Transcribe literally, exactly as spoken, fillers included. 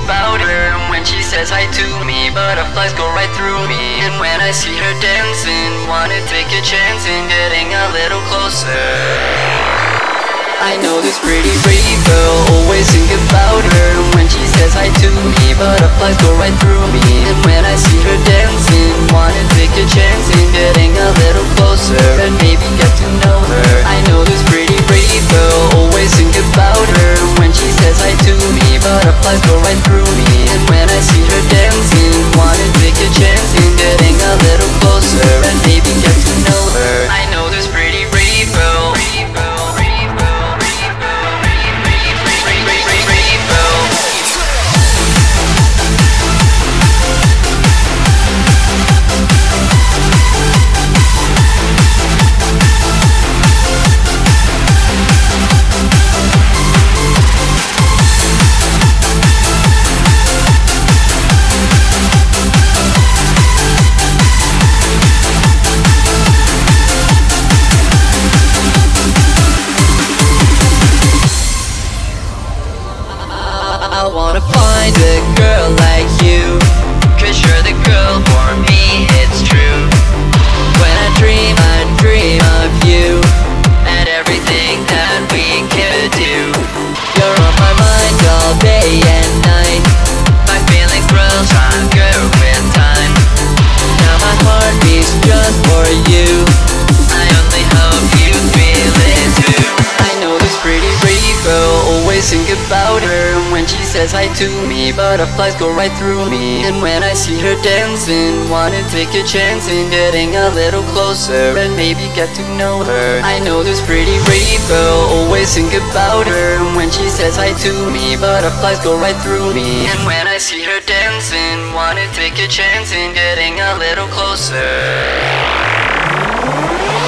about her. When she says hi to me, butterflies go right through me. And when I see her dancing, wanna take a chance in getting a little closer. I know this pretty pretty girl, always think about her. When she says hi to me, butterflies go right through me. And when I see her dancing, wanna take a chance in getting a little closer and maybe get to know her. I know this pretty pretty girl, always think about her. When she says hi to me, butterflies go right through me. And when I see her dancing, wanna take a chance in getting a little closer and maybe get to know her. I know this pretty pretty girl. I wanna find a girl like you, 'cause you're the girl for me, it's true. When I dream, I dream of you and everything that we could do. You're on my mind all day and night. My feelings grow stronger with time. Now my heart beats just for you. I only hope you feel it too. I know this pretty pretty girl, always think about her. When she says hi to me, butterflies go right through me. And when I see her dancing, wanna take a chance in getting a little closer and maybe get to know her. I know this pretty pretty girl, always think about her. When she says hi to me, butterflies go right through me. And when I see her dancing, wanna take a chance in getting a little closer.